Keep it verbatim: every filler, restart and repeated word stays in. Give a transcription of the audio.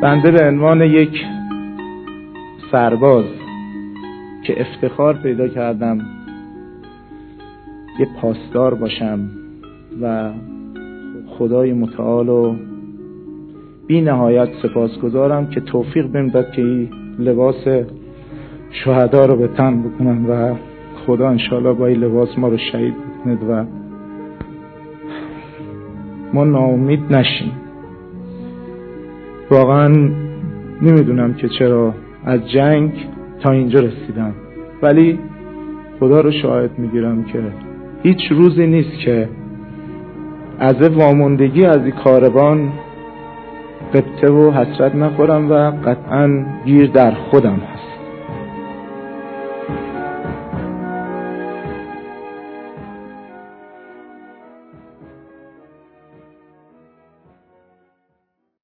بنده به عنوان یک سرباز که افتخار پیدا کردم یه پاسدار باشم و خدای متعال و بی نهایت سپاسگزارم که توفیق بهم داد که این لباس شهدا رو به تن بکنم و خدا انشاءالله با این لباس ما رو شهید بکند و ما ناامید نشیم. واقعا نمیدونم که چرا از جنگ تا اینجا رسیدم، ولی خدا رو شاهد میگیرم که هیچ روزی نیست که از واموندگی از این کاروان قبطه و حسرت نخورم و قطعا گیر در خودم هست.